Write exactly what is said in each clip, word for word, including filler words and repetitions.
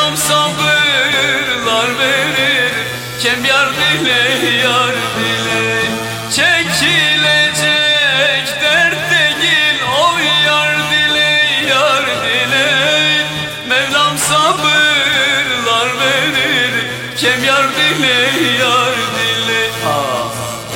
Mevlam sabırlar verir, kem yar dile yar dile. Çekilecek dert değil, oy yar dile yar dile. Mevlam sabırlar verir, kem yar dile yar dile. Ah.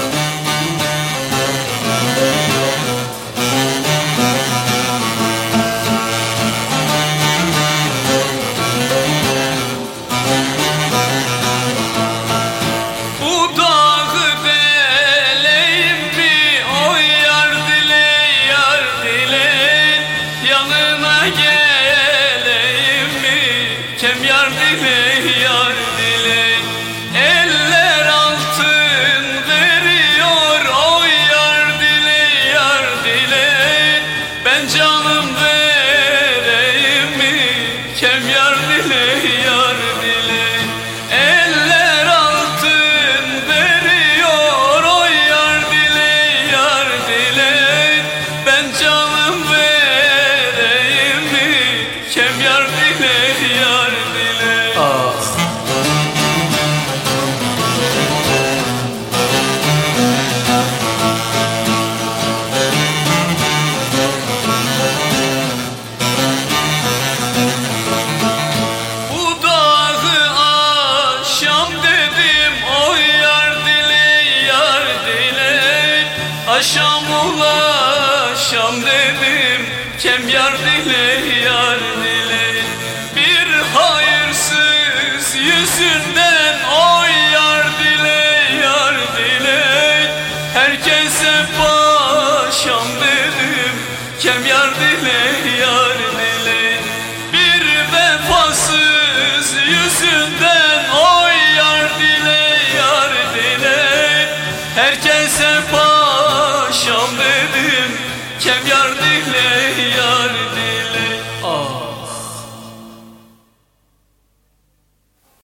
Geleyim mi? Kem yar dile yar dile. Eller altın veriyor, oy yar dile yar dile. Ben canım vereyim mi? Kem yar dile yar dile. Eller altın veriyor, oy yar dile yar dile. Ben canım kem yar dile yar dile. Ah. Bu dağı aşam dedim, oy yar dile yar dile. Aşam ulaşam dedim, kem yar dile yar dile. Bir hayırsız yüzün